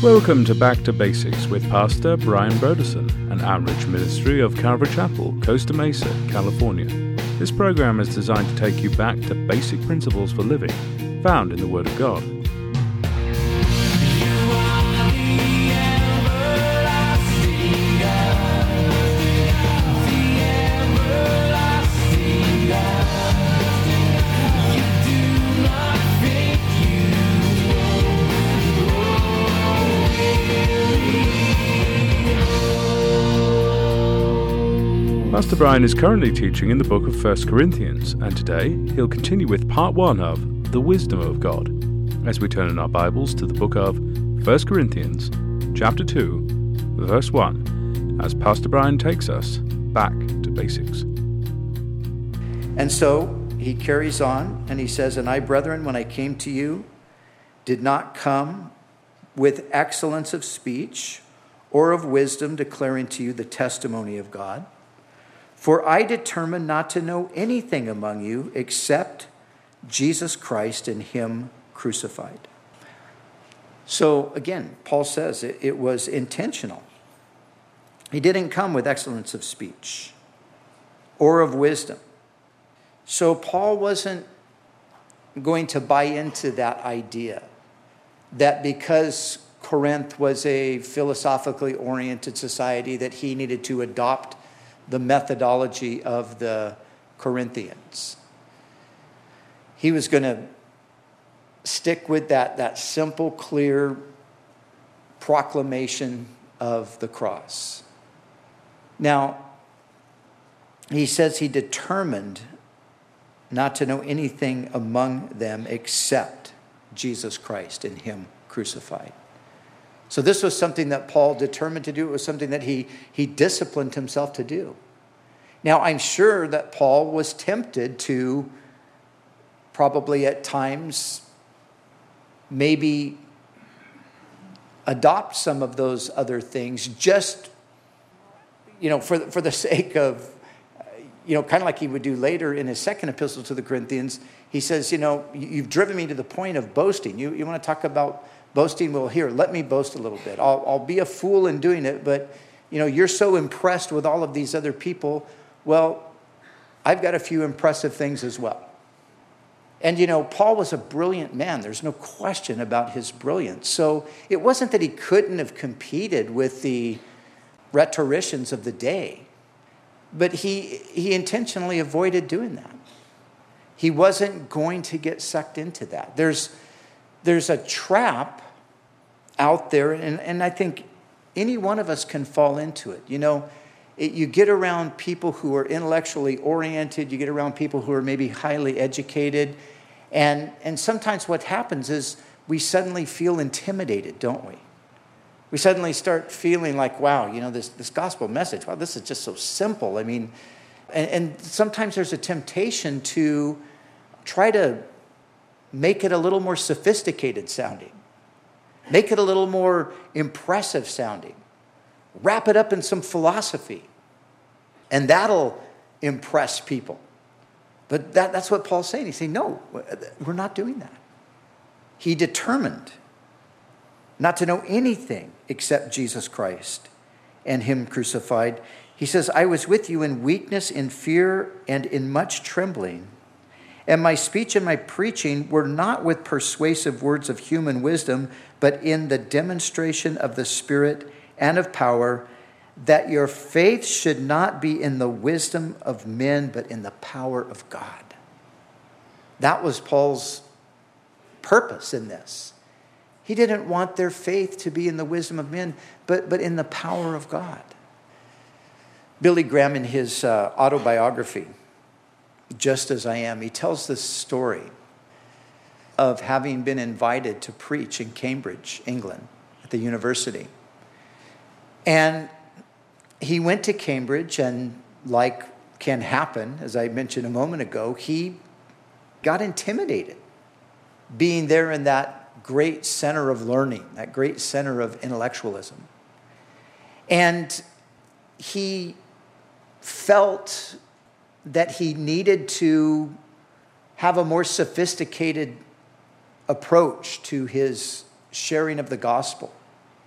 Welcome to Back to Basics with Pastor Brian Broderson, an outreach ministry of Calvary Chapel, Costa Mesa, California. This program is designed to take you back to basic principles for living, found in the Word of God. Pastor Brian is currently teaching in the book of 1 Corinthians, and today he'll continue with part 1 of The Wisdom of God, as we turn in our Bibles to the book of 1 Corinthians, chapter 2, verse 1, as Pastor Brian takes us back to basics. And so he carries on, and he says, "And I, brethren, when I came to you, did not come with excellence of speech or of wisdom, declaring to you the testimony of God. For I determined not to know anything among you except Jesus Christ and Him crucified." So again, Paul says it was intentional. He didn't come with excellence of speech or of wisdom. So Paul wasn't going to buy into that idea that because Corinth was a philosophically oriented society that he needed to adopt the methodology of the Corinthians. He was going to stick with that simple, clear proclamation of the cross. Now, he says he determined not to know anything among them except Jesus Christ and Him crucified. So this was something that Paul determined to do. It was something that he disciplined himself to do. Now, I'm sure that Paul was tempted to probably at times maybe adopt some of those other things just, for the sake of, kind of like he would do later in his second epistle to the Corinthians. He says, you've driven me to the point of boasting. You want to talk about boasting? Well, here, let me boast a little bit. I'll be a fool in doing it, but, you're so impressed with all of these other people. Well, I've got a few impressive things as well. And, Paul was a brilliant man. There's no question about his brilliance. So it wasn't that he couldn't have competed with the rhetoricians of the day, but he intentionally avoided doing that. He wasn't going to get sucked into that. There's a trap out there, and I think any one of us can fall into it. You get around people who are intellectually oriented, you get around people who are maybe highly educated, and sometimes what happens is we suddenly feel intimidated, don't we? We suddenly start feeling like, wow, this gospel message, wow, this is just so simple. I mean, and sometimes there's a temptation to try to make it a little more sophisticated sounding. Make it a little more impressive sounding. Wrap it up in some philosophy. And that'll impress people. But that's what Paul's saying. He's saying, no, we're not doing that. He determined not to know anything except Jesus Christ and Him crucified. He says, I was with you in weakness, in fear, and in much trembling. And my speech and my preaching were not with persuasive words of human wisdom, but in the demonstration of the Spirit and of power, that your faith should not be in the wisdom of men, but in the power of God. That was Paul's purpose in this. He didn't want their faith to be in the wisdom of men, but in the power of God. Billy Graham, in his autobiography, Just As I Am, he tells this story of having been invited to preach in Cambridge, England, at the university. And he went to Cambridge, and like can happen, as I mentioned a moment ago, he got intimidated being there in that great center of learning, that great center of intellectualism. And he felt that he needed to have a more sophisticated approach to his sharing of the gospel.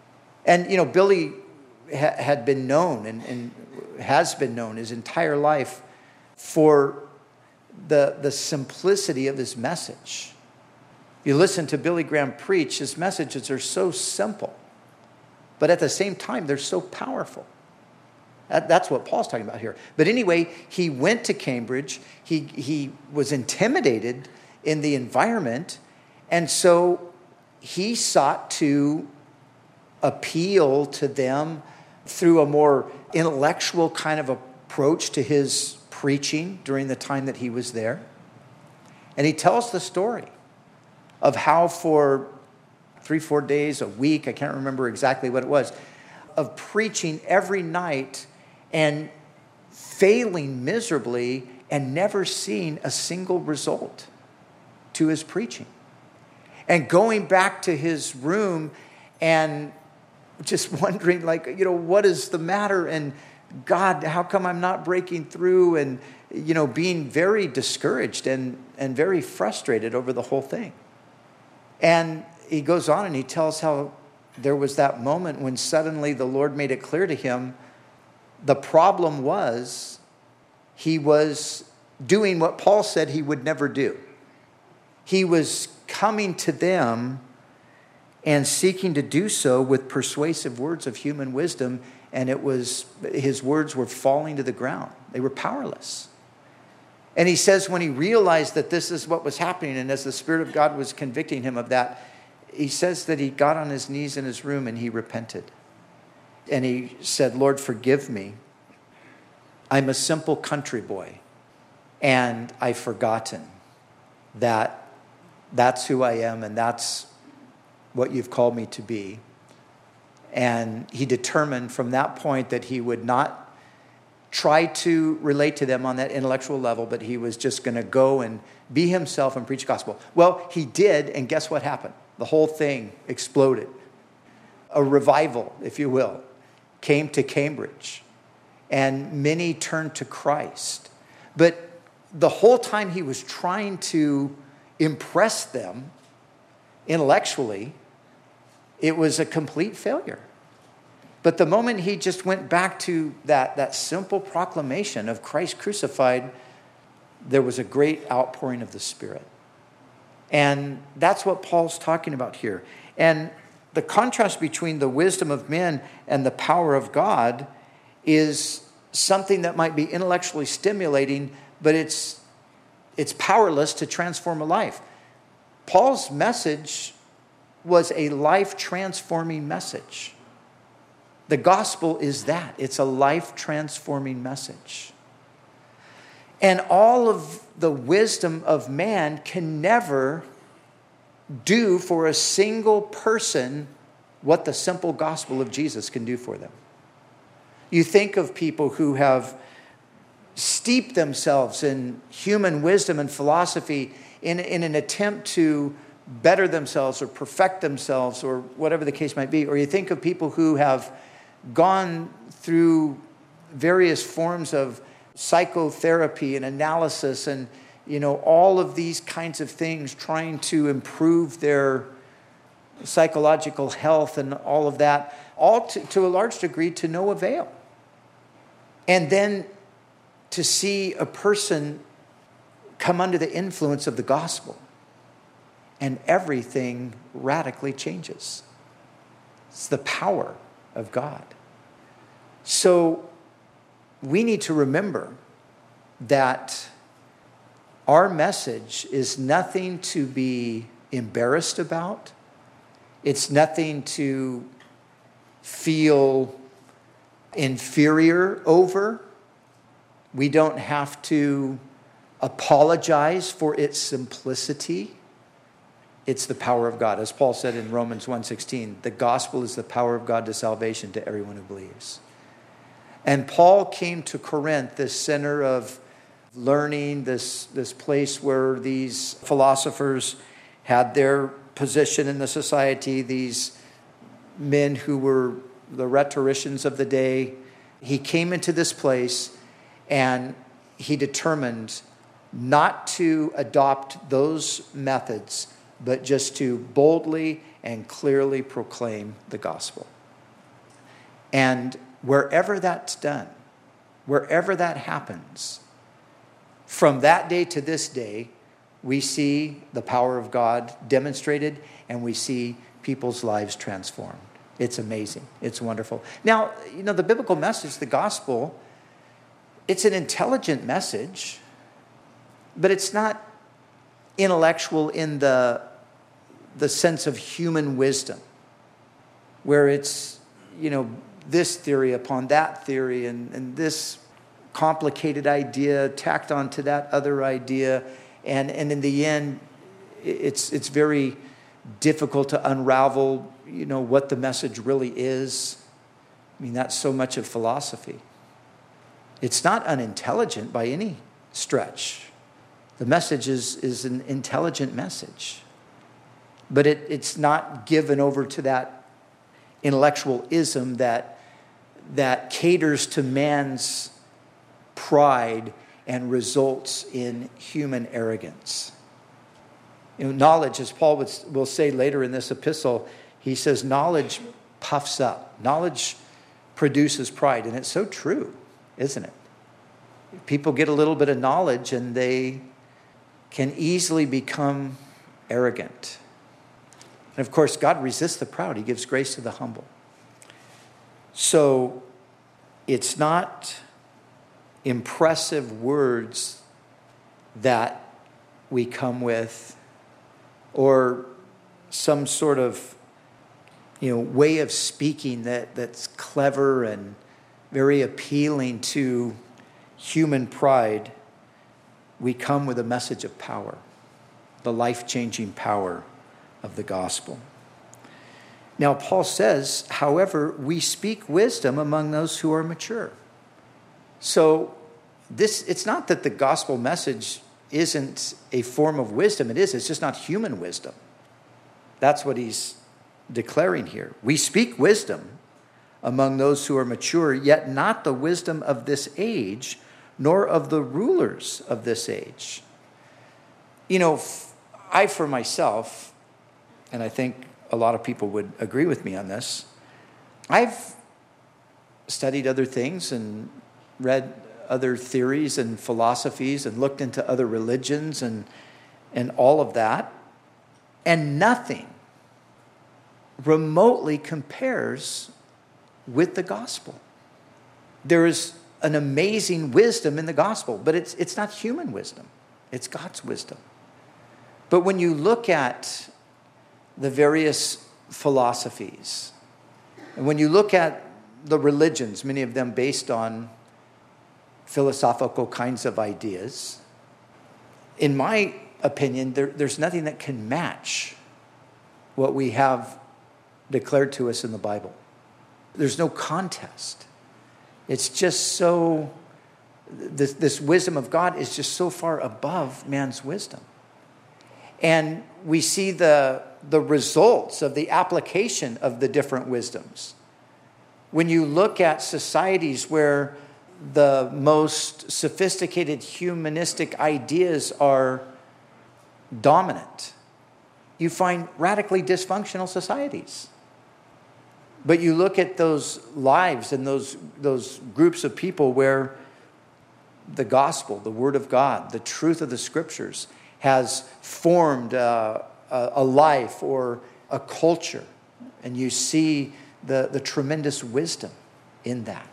And, Billy had been known and has been known his entire life for the simplicity of his message. You listen to Billy Graham preach, his messages are so simple, but at the same time, they're so powerful. That's what Paul's talking about here. But anyway, he went to Cambridge. He was intimidated in the environment, and so he sought to appeal to them through a more intellectual kind of approach to his preaching during the time that he was there. And he tells the story of how for 3-4 days, a week, I can't remember exactly what it was, of preaching every night and failing miserably and never seeing a single result to his preaching. And going back to his room and just wondering, what is the matter? And God, how come I'm not breaking through? And, being very discouraged and very frustrated over the whole thing. And he goes on and he tells how there was that moment when suddenly the Lord made it clear to him the problem was he was doing what Paul said he would never do. He was coming to them and seeking to do so with persuasive words of human wisdom, and his words were falling to the ground. They were powerless. And he says when he realized that this is what was happening, and as the Spirit of God was convicting him of that, he says that he got on his knees in his room and he repented. And he said, Lord, forgive me. I'm a simple country boy, and I've forgotten that that's who I am and that's what you've called me to be. And he determined from that point that he would not try to relate to them on that intellectual level, but he was just going to go and be himself and preach the gospel. Well, he did, and guess what happened? The whole thing exploded. A revival, if you will, came to Cambridge, and many turned to Christ. But the whole time he was trying to impress them intellectually, it was a complete failure. But the moment he just went back to that simple proclamation of Christ crucified, there was a great outpouring of the Spirit. And that's what Paul's talking about here. And the contrast between the wisdom of men and the power of God is something that might be intellectually stimulating, but it's powerless to transform a life. Paul's message was a life-transforming message. The gospel is that. It's a life-transforming message. And all of the wisdom of man can never do for a single person what the simple gospel of Jesus can do for them. You think of people who have steeped themselves in human wisdom and philosophy in an attempt to better themselves or perfect themselves or whatever the case might be. Or you think of people who have gone through various forms of psychotherapy and analysis and, all of these kinds of things, trying to improve their psychological health and all of that, all to a large degree to no avail. And then to see a person come under the influence of the gospel and everything radically changes. It's the power of God. So we need to remember that our message is nothing to be embarrassed about. It's nothing to feel inferior over. We don't have to apologize for its simplicity. It's the power of God. As Paul said in Romans 1:16, the gospel is the power of God to salvation to everyone who believes. And Paul came to Corinth, this center of learning, this place where these philosophers had their position in the society, these men who were the rhetoricians of the day. He came into this place and he determined not to adopt those methods, but just to boldly and clearly proclaim the gospel. And wherever that's done, wherever that happens, from that day to this day, we see the power of God demonstrated, and we see people's lives transformed. It's amazing. It's wonderful. Now, the biblical message, the gospel, it's an intelligent message, but it's not intellectual in the sense of human wisdom, where it's, this theory upon that theory and this complicated idea tacked onto that other idea. And in the end, it's very difficult to unravel, what the message really is. I mean, that's so much of philosophy. It's not unintelligent by any stretch. The message is an intelligent message. But it's not given over to that intellectualism that caters to man's pride and results in human arrogance. Knowledge, as Paul will say later in this epistle, he says, knowledge puffs up. Knowledge produces pride. And it's so true, isn't it? People get a little bit of knowledge and they can easily become arrogant. And of course, God resists the proud. He gives grace to the humble. So it's not impressive words that we come with, or some sort of way of speaking that's clever and very appealing to human pride. We come with a message of power, the life-changing power of the gospel. Now, Paul says, however, we speak wisdom among those who are mature. So it's not that the gospel message isn't a form of wisdom. It is. It's just not human wisdom. That's what he's declaring here. We speak wisdom among those who are mature, yet not the wisdom of this age, nor of the rulers of this age. I for myself, and I think a lot of people would agree with me on this, I've studied other things and read other theories and philosophies and looked into other religions and all of that, and nothing remotely compares with the gospel. There is an amazing wisdom in the gospel, but it's not human wisdom. It's God's wisdom. But when you look at the various philosophies, and when you look at the religions, many of them based on philosophical kinds of ideas, in my opinion, there's nothing that can match what we have declared to us in the Bible. There's no contest. It's just so, this wisdom of God is just so far above man's wisdom. And we see the results of the application of the different wisdoms. When you look at societies where the most sophisticated humanistic ideas are dominant, you find radically dysfunctional societies. But you look at those lives and those groups of people where the gospel, the word of God, the truth of the scriptures has formed a life or a culture. And you see the tremendous wisdom in that.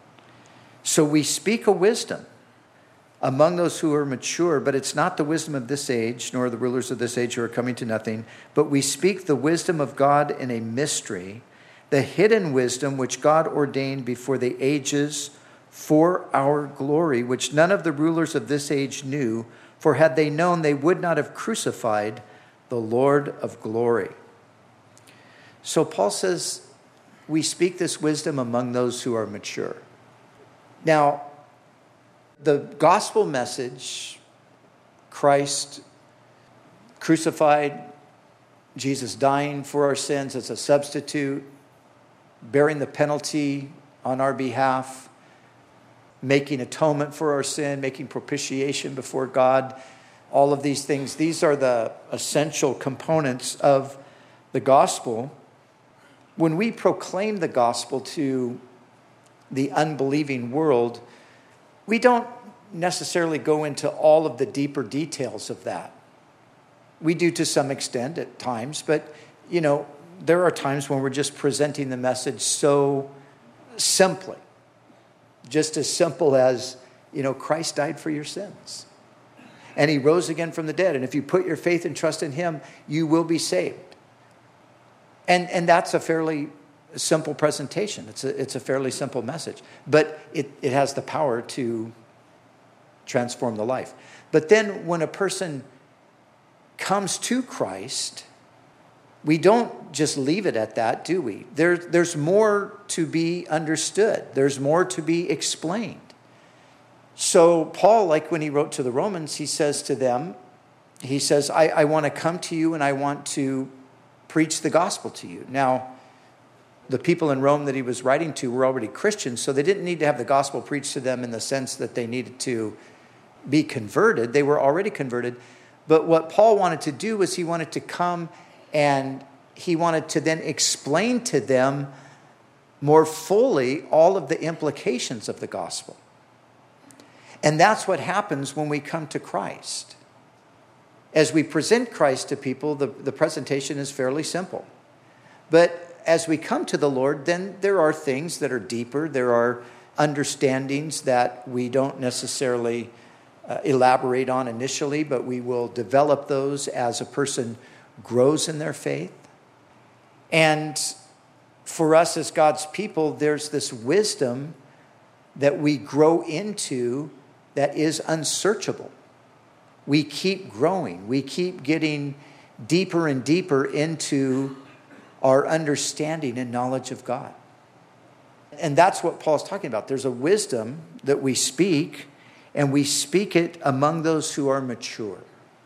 So we speak a wisdom among those who are mature, but it's not the wisdom of this age, nor the rulers of this age who are coming to nothing. But we speak the wisdom of God in a mystery, the hidden wisdom which God ordained before the ages for our glory, which none of the rulers of this age knew, for had they known, they would not have crucified the Lord of glory. So Paul says, we speak this wisdom among those who are mature. Now, the gospel message, Christ crucified, Jesus dying for our sins as a substitute, bearing the penalty on our behalf, making atonement for our sin, making propitiation before God, all of these things. These are the essential components of the gospel. When we proclaim the gospel to the unbelieving world, we don't necessarily go into all of the deeper details of that. We do to some extent at times, but, there are times when we're just presenting the message so simply. Just as simple as, Christ died for your sins. And he rose again from the dead. And if you put your faith and trust in him, you will be saved. And that's a fairly simple presentation. It's a fairly simple message. But it has the power to transform the life. But then when a person comes to Christ, we don't just leave it at that, do we? There's more to be understood. There's more to be explained. So Paul, like when he wrote to the Romans, he says to them, I want to come to you and I want to preach the gospel to you. Now, the people in Rome that he was writing to were already Christians, so they didn't need to have the gospel preached to them in the sense that they needed to be converted. They were already converted. But what Paul wanted to do was he wanted to come and he wanted to then explain to them more fully all of the implications of the gospel. And that's what happens when we come to Christ. As we present Christ to people, the presentation is fairly simple. But as we come to the Lord, then there are things that are deeper. There are understandings that we don't necessarily elaborate on initially, but we will develop those as a person grows in their faith. And for us as God's people, there's this wisdom that we grow into that is unsearchable. We keep growing. We keep getting deeper and deeper into our understanding and knowledge of God. And that's what Paul's talking about. There's a wisdom that we speak, and we speak it among those who are mature.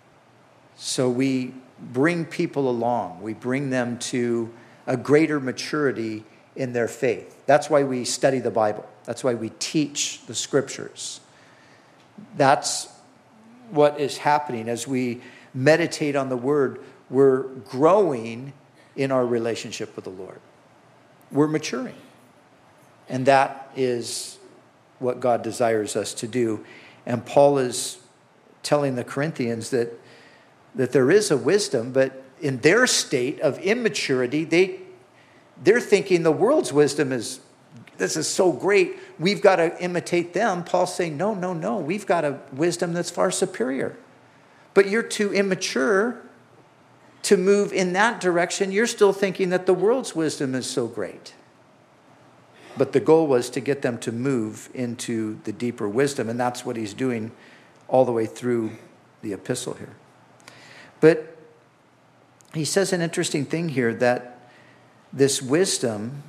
So we bring people along. We bring them to a greater maturity in their faith. That's why we study the Bible. That's why we teach the scriptures. That's what is happening as we meditate on the word. We're growing in our relationship with the Lord. We're maturing. And that is what God desires us to do. And Paul is telling the Corinthians that there is a wisdom, but in their state of immaturity, they're thinking the world's wisdom this is so great, we've got to imitate them. Paul's saying, no, we've got a wisdom that's far superior. But you're too immature to move in that direction. You're still thinking that the world's wisdom is so great. But the goal was to get them to move into the deeper wisdom, and that's what he's doing all the way through the epistle here. But he says an interesting thing here, that this wisdom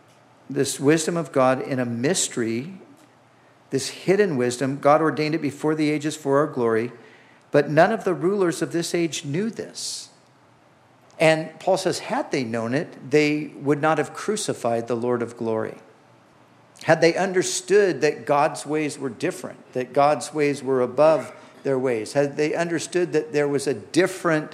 of God in a mystery, this hidden wisdom, God ordained it before the ages for our glory, but none of the rulers of this age knew this. And Paul says, had they known it, they would not have crucified the Lord of glory. Had they understood that God's ways were different, that God's ways were above their ways, had they understood that there was a different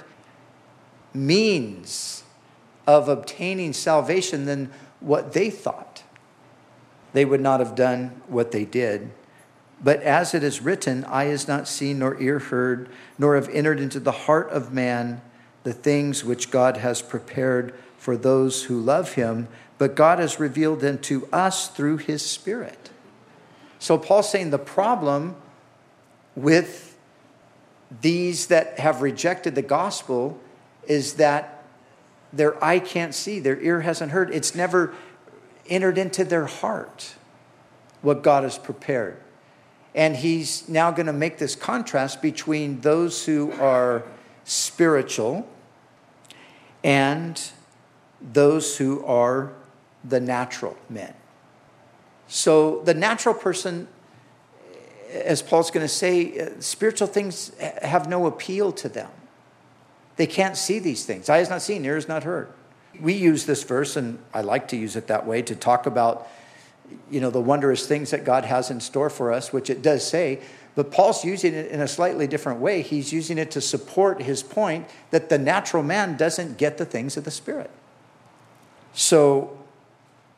means of obtaining salvation than what they thought, they would not have done what they did. But as it is written, eye has not seen, nor ear heard, nor have entered into the heart of man the things which God has prepared for those who love him, but God has revealed them to us through his Spirit. So Paul's saying the problem with these that have rejected the gospel is that their eye can't see, their ear hasn't heard. It's never entered into their heart what God has prepared. And he's now going to make this contrast between those who are spiritual and those who are the natural men. So the natural person, as Paul's going to say, spiritual things have no appeal to them. They can't see these things. Eye has not seen, ear has not heard. We use this verse, and I like to use it that way, to talk about, the wondrous things that God has in store for us, which it does say. But Paul's using it in a slightly different way. He's using it to support his point that the natural man doesn't get the things of the Spirit. So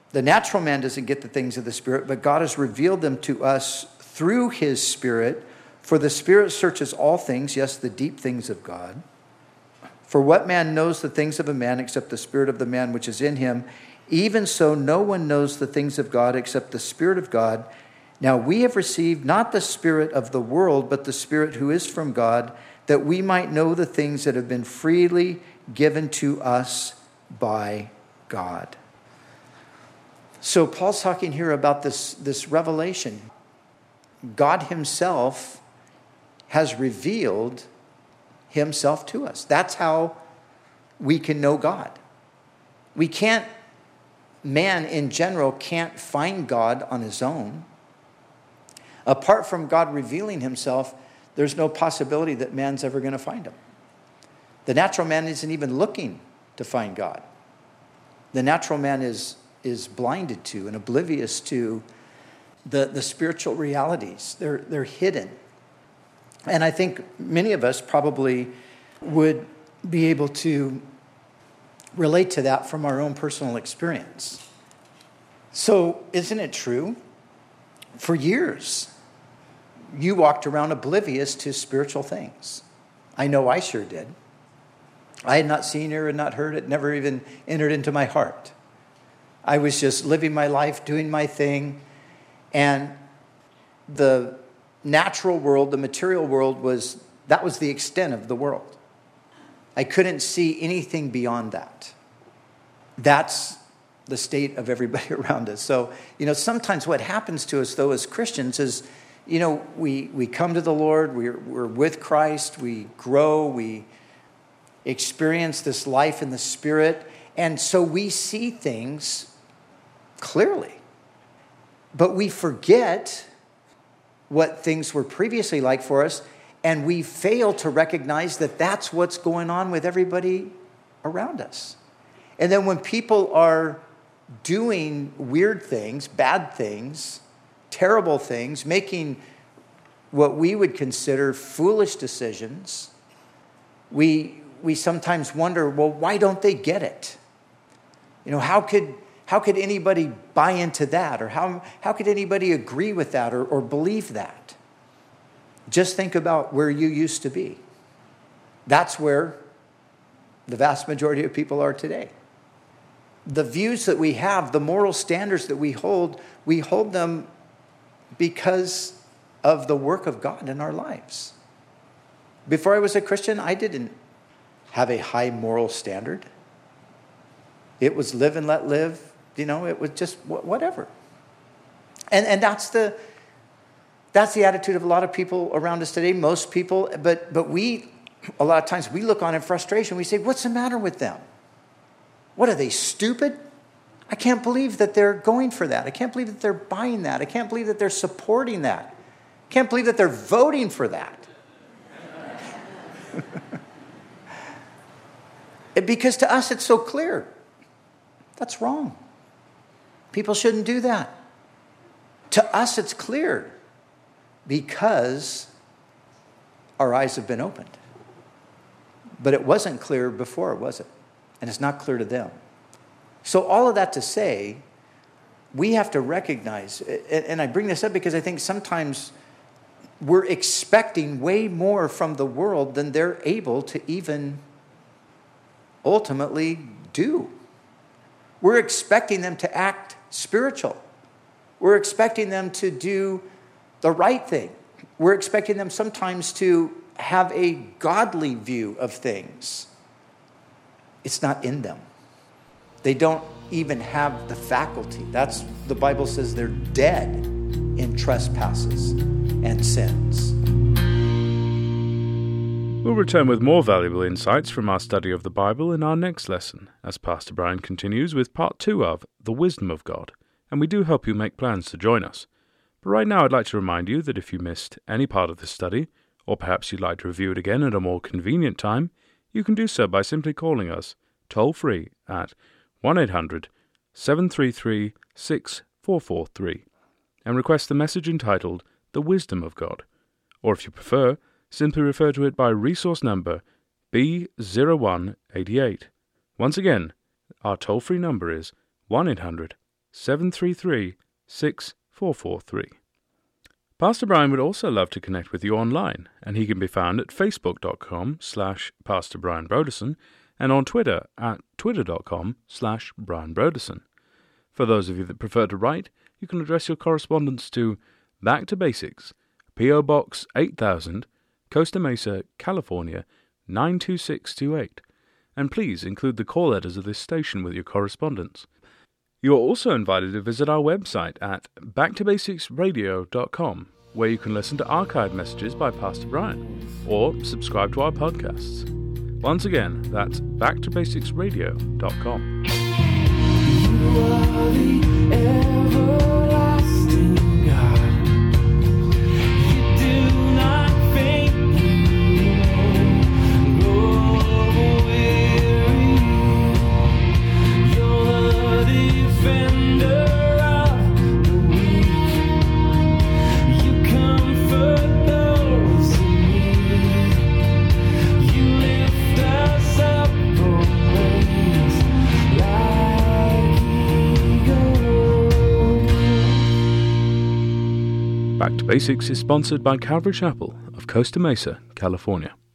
The natural man doesn't get the things of the Spirit, but God has revealed them to us through his Spirit. For the Spirit searches all things, yes, the deep things of God. For what man knows the things of a man except the spirit of the man which is in him? Even so, no one knows the things of God except the Spirit of God. Now we have received not the spirit of the world, but the Spirit who is from God, that we might know the things that have been freely given to us by God. So Paul's talking here about this revelation. God himself has revealed himself to us. That's how we can know God. Man in general can't find God on his own. Apart from God revealing himself, there's no possibility that man's ever going to find him. The natural man isn't even looking to find God. The natural man is blinded to and oblivious to the spiritual realities. They're hidden. And I think many of us probably would be able to relate to that from our own personal experience. So, isn't it true? For years, you walked around oblivious to spiritual things. I know I sure did. I had not seen her and not heard it, never even entered into my heart. I was just living my life, doing my thing, and the natural world, the material world, was the extent of the world. I couldn't see anything beyond that. That's the state of everybody around us. So, sometimes what happens to us, though, as Christians is, we come to the Lord, we're with Christ, we grow, we experience this life in the Spirit, and so we see things clearly. But we forget what things were previously like for us, and we fail to recognize that that's what's going on with everybody around us. And then when people are doing weird things, bad things, terrible things, making what we would consider foolish decisions, we sometimes wonder, well, why don't they get it? How could anybody buy into that? Or how could anybody agree with that or believe that? Just think about where you used to be. That's where the vast majority of people are today. The views that we have, the moral standards that we hold them because of the work of God in our lives. Before I was a Christian, I didn't have a high moral standard. It was live and let live. It was just whatever. And that's the attitude of a lot of people around us today, most people. But we, a lot of times, we look on in frustration. We say, what's the matter with them? What, are they stupid? I can't believe that they're going for that. I can't believe that they're buying that. I can't believe that they're supporting that. I can't believe that they're voting for that. Because to us, it's so clear. That's wrong. People shouldn't do that. To us, it's clear because our eyes have been opened. But it wasn't clear before, was it? And it's not clear to them. So all of that to say, we have to recognize, and I bring this up because I think sometimes we're expecting way more from the world than they're able to even ultimately do. We're expecting them to act spiritual. We're expecting them to do the right thing. We're expecting them sometimes to have a godly view of things. It's not in them. They don't even have the faculty. The Bible says they're dead in trespasses and sins. We'll return with more valuable insights from our study of the Bible in our next lesson, as Pastor Brian continues with part 2 of The Wisdom of God, and we do hope you make plans to join us. But right now I'd like to remind you that if you missed any part of this study, or perhaps you'd like to review it again at a more convenient time, you can do so by simply calling us toll-free at 1-800-733-6443 and request the message entitled The Wisdom of God. Or if you prefer, simply refer to it by resource number B0188. Once again, our toll-free number is 1-800-733-6443. 733-6443. Pastor Brian would also love to connect with you online, and he can be found at facebook.com/Pastor Brian Broderson and on Twitter at twitter.com/Brian Broderson. For those of you that prefer to write, you can address your correspondence to Back to Basics, P.O. Box 8000, Costa Mesa, California 92628, and please include the call letters of this station with your correspondence. You are also invited to visit our website at backtobasicsradio.com, where you can listen to archived messages by Pastor Brian, or subscribe to our podcasts. Once again, that's backtobasicsradio.com. You are the everlasting God. You do not faint, you won't grow weary. You're the defender of the weak. You comfort those in need. You lift us up on wings like eagles. Back to Basics is sponsored by Calvary Chapel of Costa Mesa, California.